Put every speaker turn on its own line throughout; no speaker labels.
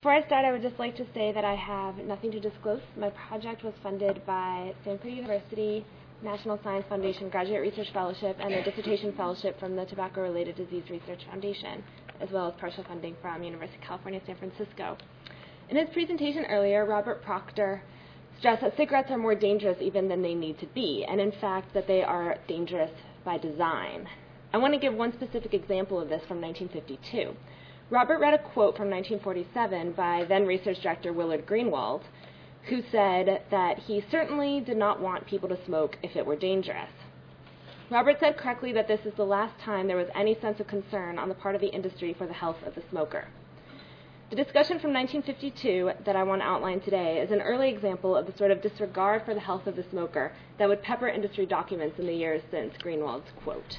Before I start, I would just like to say that I have nothing to disclose. My project was funded by Stanford University, National Science Foundation Graduate Research Fellowship, and a dissertation fellowship from the Tobacco-Related Disease Research Foundation, as well as partial funding from University of California, San Francisco. In his presentation earlier, Robert Proctor stressed that cigarettes are more dangerous even than they need to be, and in fact that they are dangerous by design. I want to give one specific example of this from 1952. Robert read a quote from 1947 by then research director Willard Greenwald, who said that he certainly did not want people to smoke if it were dangerous. Robert said correctly that this is the last time there was any sense of concern on the part of the industry for the health of the smoker. The discussion from 1952 that I want to outline today is an early example of the sort of disregard for the health of the smoker that would pepper industry documents in the years since Greenwald's quote.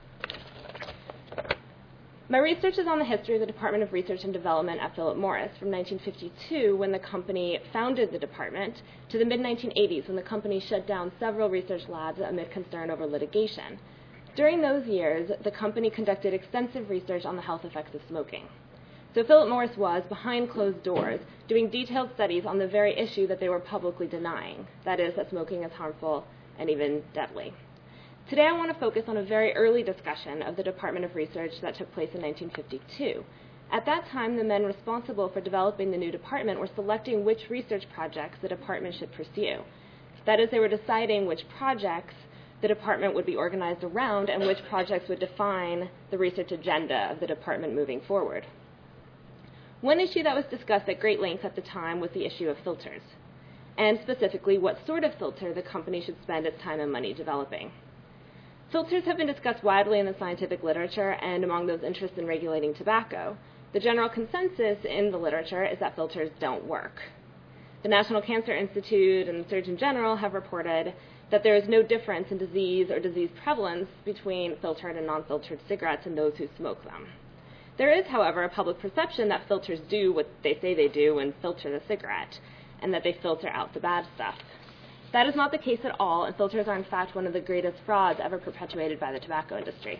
My research is on the history of the Department of Research and Development at Philip Morris from 1952, when the company founded the department, to the mid-1980s, when the company shut down several research labs amid concern over litigation. During those years, the company conducted extensive research on the health effects of smoking. So Philip Morris was, behind closed doors, doing detailed studies on the very issue that they were publicly denying, that is, that smoking is harmful and even deadly. Today I want to focus on a very early discussion of the Department of Research that took place in 1952. At that time, the men responsible for developing the new department were selecting which research projects the department should pursue. That is, they were deciding which projects the department would be organized around and which projects would define the research agenda of the department moving forward. One issue that was discussed at great length at the time was the issue of filters, and specifically what sort of filter the company should spend its time and money developing. Filters have been discussed widely in the scientific literature and among those interested in regulating tobacco. The general consensus in the literature is that filters don't work. The National Cancer Institute and the Surgeon General have reported that there is no difference in disease or disease prevalence between filtered and non-filtered cigarettes in those who smoke them. There is, however, a public perception that filters do what they say they do and filter the cigarette, and that they filter out the bad stuff. That is not the case at all, and filters are in fact one of the greatest frauds ever perpetuated by the tobacco industry.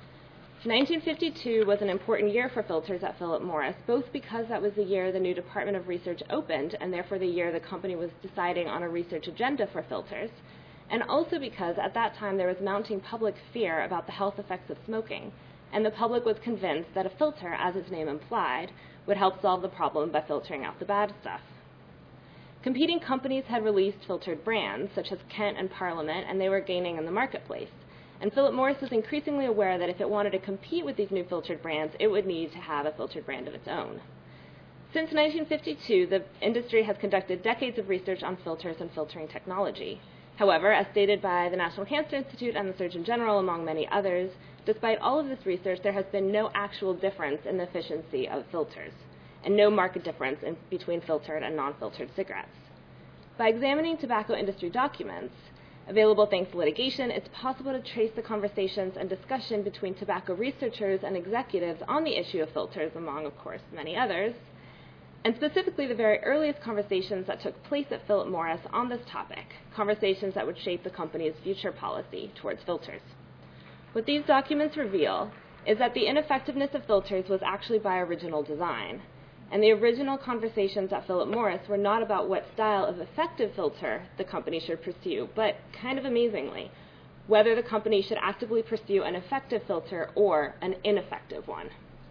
1952 was an important year for filters at Philip Morris, both because that was the year the new Department of Research opened, and therefore the year the company was deciding on a research agenda for filters, and also because at that time there was mounting public fear about the health effects of smoking, and the public was convinced that a filter, as its name implied, would help solve the problem by filtering out the bad stuff. Competing companies had released filtered brands, such as Kent and Parliament, and they were gaining in the marketplace. And Philip Morris was increasingly aware that if it wanted to compete with these new filtered brands, it would need to have a filtered brand of its own. Since 1952, the industry has conducted decades of research on filters and filtering technology. However, as stated by the National Cancer Institute and the Surgeon General, among many others, despite all of this research, there has been no actual difference in the efficiency of filters, and no marked difference between filtered and non-filtered cigarettes. By examining tobacco industry documents, available thanks to litigation, it's possible to trace the conversations and discussion between tobacco researchers and executives on the issue of filters, among, of course, many others, and specifically the very earliest conversations that took place at Philip Morris on this topic, conversations that would shape the company's future policy towards filters. What these documents reveal is that the ineffectiveness of filters was actually by original design. And the original conversations at Philip Morris were not about what style of effective filter the company should pursue, but kind of amazingly, whether the company should actively pursue an effective filter or an ineffective one.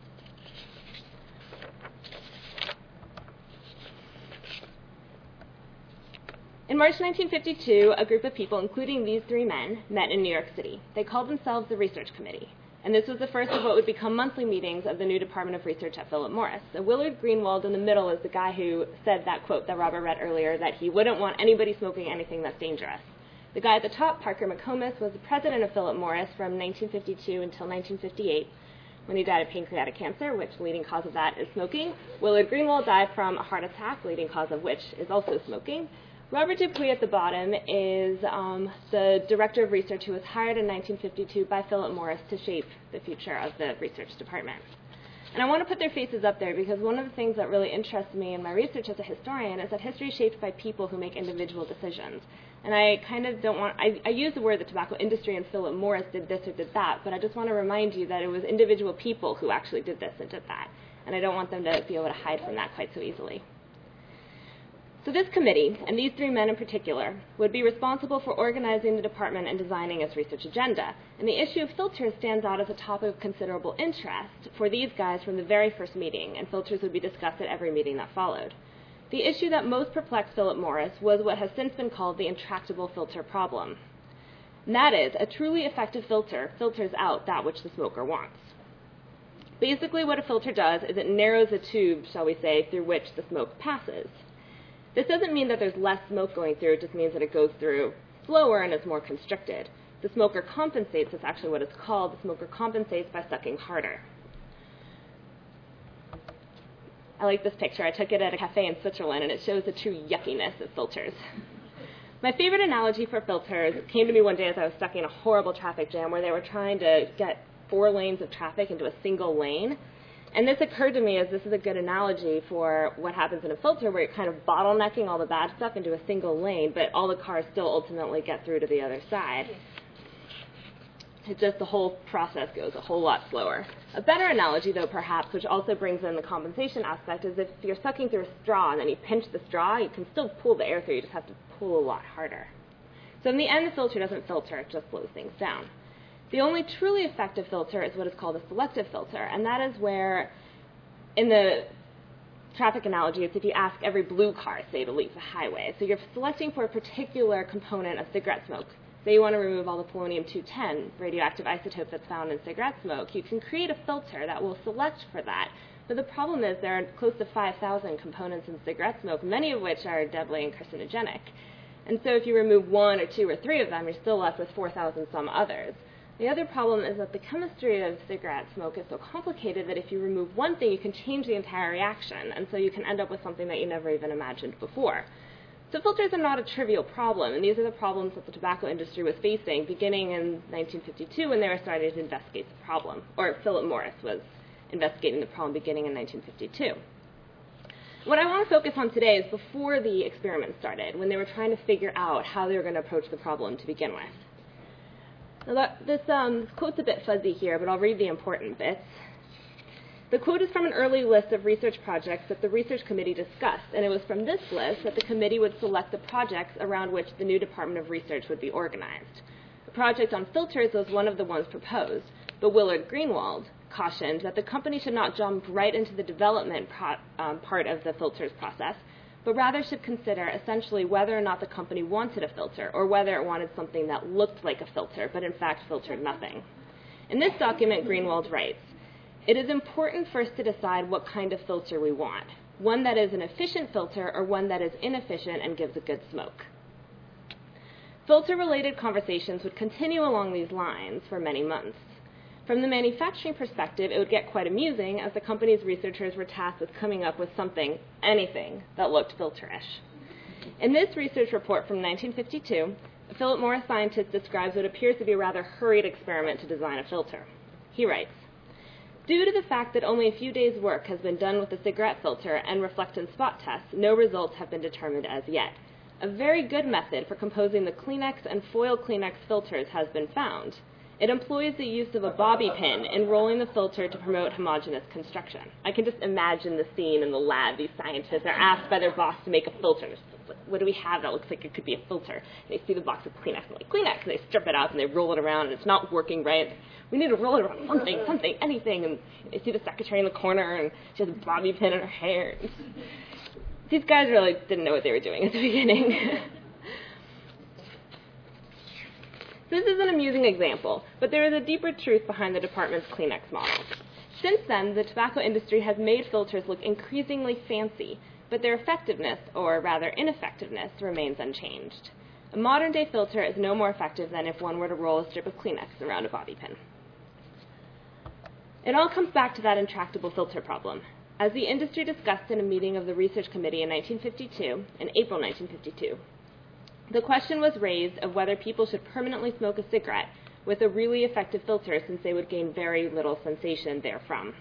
In March 1952, a group of people, including these three men, met in New York City. They called themselves the Research Committee. And this was the first of what would become monthly meetings of the new Department of Research at Philip Morris. So Willard Greenwald in the middle is the guy who said that quote that Robert read earlier, that he wouldn't want anybody smoking anything that's dangerous. The guy at the top, Parker McComas, was the president of Philip Morris from 1952 until 1958, when he died of pancreatic cancer, which the leading cause of that is smoking. Willard Greenwald died from a heart attack, leading cause of which is also smoking. Robert Dupuy at the bottom is the director of research who was hired in 1952 by Philip Morris to shape the future of the research department. And I want to put their faces up there because one of the things that really interests me in my research as a historian is that history is shaped by people who make individual decisions. And I kind of don't want, I use the word the tobacco industry and Philip Morris did this or did that, but I just want to remind you that it was individual people who actually did this and did that. and I don't want them to be able to hide from that quite so easily. So this committee, and these three men in particular, would be responsible for organizing the department and designing its research agenda. And the issue of filters stands out as a topic of considerable interest for these guys from the very first meeting, and filters would be discussed at every meeting that followed. The issue that most perplexed Philip Morris was what has since been called the intractable filter problem. And that is, a truly effective filter filters out that which the smoker wants. Basically what a filter does is it narrows the tube, shall we say, through which the smoke passes. This doesn't mean that there's less smoke going through, it just means that it goes through slower and is more constricted. The smoker compensates, that's actually what it's called, the smoker compensates by sucking harder. I like this picture. I took it at a cafe in Switzerland, and it shows the true yuckiness of filters. My favorite analogy for filters came to me one day as I was stuck in a horrible traffic jam where they were trying to get 4 lanes of traffic into a single lane. And this occurred to me as this is a good analogy for what happens in a filter where you're kind of bottlenecking all the bad stuff into a single lane, but all the cars still ultimately get through to the other side. It's just the whole process goes a whole lot slower. A better analogy, though, perhaps, which also brings in the compensation aspect, is if you're sucking through a straw and then you pinch the straw, you can still pull the air through, you just have to pull a lot harder. So in the end, the filter doesn't filter, it just slows things down. The only truly effective filter is what is called a selective filter, and that is where, in the traffic analogy, it's if you ask every blue car, say, to leave the highway. So you're selecting for a particular component of cigarette smoke. Say you want to remove all the polonium-210 radioactive isotope that's found in cigarette smoke. You can create a filter that will select for that. But the problem is there are close to 5,000 components in cigarette smoke, many of which are deadly and carcinogenic. And so if you remove 1 or 2 or 3 of them, you're still left with 4,000 some others. The other problem is that the chemistry of cigarette smoke is so complicated that if you remove one thing, you can change the entire reaction, and so you can end up with something that you never even imagined before. So filters are not a trivial problem, and these are the problems that the tobacco industry was facing beginning in 1952 when they were starting to investigate the problem, or Philip Morris was investigating the problem beginning in 1952. What I want to focus on today is before the experiment started, when they were trying to figure out how they were going to approach the problem to begin with. Now this quote's a bit fuzzy here, but I'll read the important bits. The quote is from an early list of research projects that the research committee discussed, and it was from this list that the committee would select the projects around which the new Department of Research would be organized. The project on filters was one of the ones proposed, but Willard Greenwald cautioned that the company should not jump right into the development part of the filters process, but rather should consider essentially whether or not the company wanted a filter, or whether it wanted something that looked like a filter, but in fact filtered nothing. In this document, Greenwald writes, "It is important first to decide what kind of filter we want, one that is an efficient filter or one that is inefficient and gives a good smoke." Filter-related conversations would continue along these lines for many months. From the manufacturing perspective, it would get quite amusing as the company's researchers were tasked with coming up with something, anything, that looked filterish. In this research report from 1952, a Philip Morris scientist describes what appears to be a rather hurried experiment to design a filter. He writes, "Due to the fact that only a few days' work has been done with the cigarette filter and reflectance spot tests, no results have been determined as yet. A very good method for composing the Kleenex and foil Kleenex filters has been found. It employs the use of a bobby pin in rolling the filter to promote homogeneous construction." I can just imagine the scene in the lab. These scientists are asked by their boss to make a filter. What do we have that looks like it could be a filter? And they see the box of Kleenex and like, Kleenex, and they strip it up and they roll it around and it's not working right. We need to roll it around something, anything. And they see the secretary in the corner and she has a bobby pin in her hair. These guys really didn't know what they were doing at the beginning. This is an amusing example, but there is a deeper truth behind the department's Kleenex model. Since then, the tobacco industry has made filters look increasingly fancy, but their effectiveness, or rather ineffectiveness, remains unchanged. A modern-day filter is no more effective than if one were to roll a strip of Kleenex around a bobby pin. It all comes back to that intractable filter problem. As the industry discussed in a meeting of the research committee in April 1952, the question was raised of whether people should permanently smoke a cigarette with a really effective filter since they would gain very little sensation therefrom.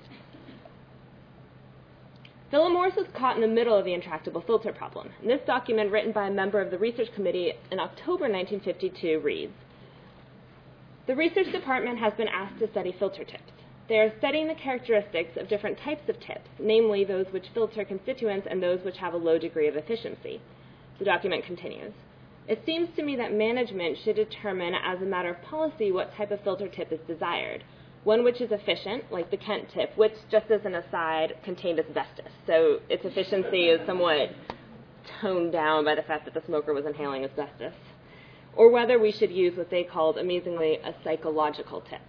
Philip Morris was caught in the middle of the intractable filter problem. And this document, written by a member of the research committee in October 1952, reads, "The research department has been asked to study filter tips. They are studying the characteristics of different types of tips, namely those which filter constituents and those which have a low degree of efficiency. The document continues. It seems to me that management should determine as a matter of policy what type of filter tip is desired. One which is efficient, like the Kent tip, which, just as an aside, contained asbestos. So its efficiency is somewhat toned down by the fact that the smoker was inhaling asbestos. Or whether we should use what they called, amazingly, a psychological tip.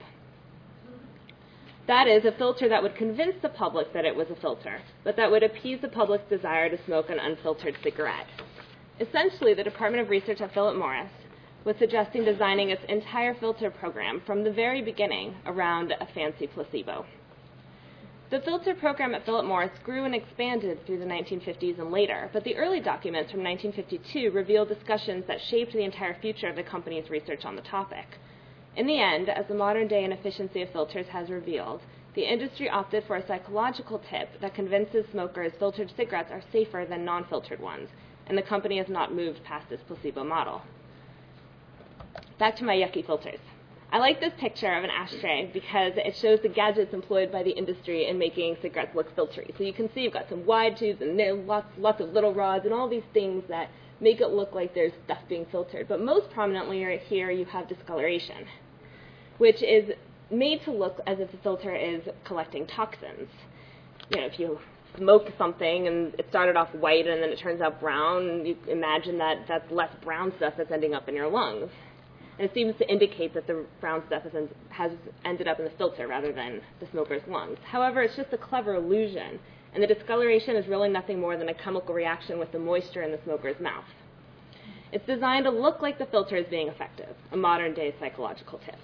That is, a filter that would convince the public that it was a filter, but that would appease the public's desire to smoke an unfiltered cigarette. Essentially, the Department of Research at Philip Morris was suggesting designing its entire filter program from the very beginning around a fancy placebo. The filter program at Philip Morris grew and expanded through the 1950s and later, but the early documents from 1952 revealed discussions that shaped the entire future of the company's research on the topic. In the end, as the modern day inefficiency of filters has revealed, the industry opted for a psychological tip that convinces smokers filtered cigarettes are safer than non-filtered ones, and the company has not moved past this placebo model. Back to my yucky filters. I like this picture of an ashtray because it shows the gadgets employed by the industry in making cigarettes look filtery. So you can see you've got some wide tubes and lots of little rods and all these things that make it look like there's stuff being filtered. But most prominently right here you have discoloration, which is made to look as if the filter is collecting toxins. You know, if you smoke something and it started off white and then it turns out brown, you imagine that that's less brown stuff that's ending up in your lungs. And it seems to indicate that the brown stuff has ended up in the filter rather than the smoker's lungs. However, it's just a clever illusion, and the discoloration is really nothing more than a chemical reaction with the moisture in the smoker's mouth. It's designed to look like the filter is being effective, a modern-day psychological tip.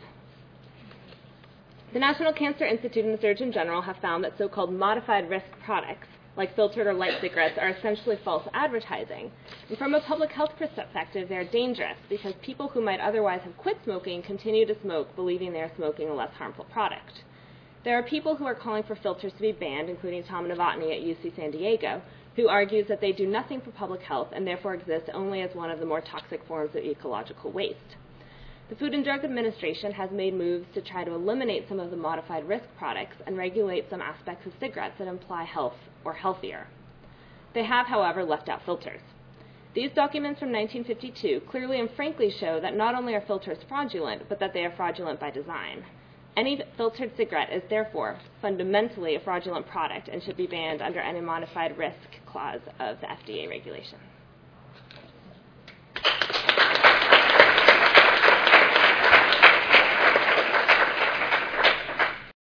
The National Cancer Institute and the Surgeon General have found that so-called modified risk products, like filtered or light cigarettes, are essentially false advertising. And from a public health perspective, they are dangerous because people who might otherwise have quit smoking continue to smoke, believing they are smoking a less harmful product. There are people who are calling for filters to be banned, including Tom Novotny at UC San Diego, who argues that they do nothing for public health and therefore exist only as one of the more toxic forms of ecological waste. The Food and Drug Administration has made moves to try to eliminate some of the modified risk products and regulate some aspects of cigarettes that imply health or healthier. They have, however, left out filters. These documents from 1952 clearly and frankly show that not only are filters fraudulent, but that they are fraudulent by design. Any filtered cigarette is therefore fundamentally a fraudulent product and should be banned under any modified risk clause of the FDA regulations.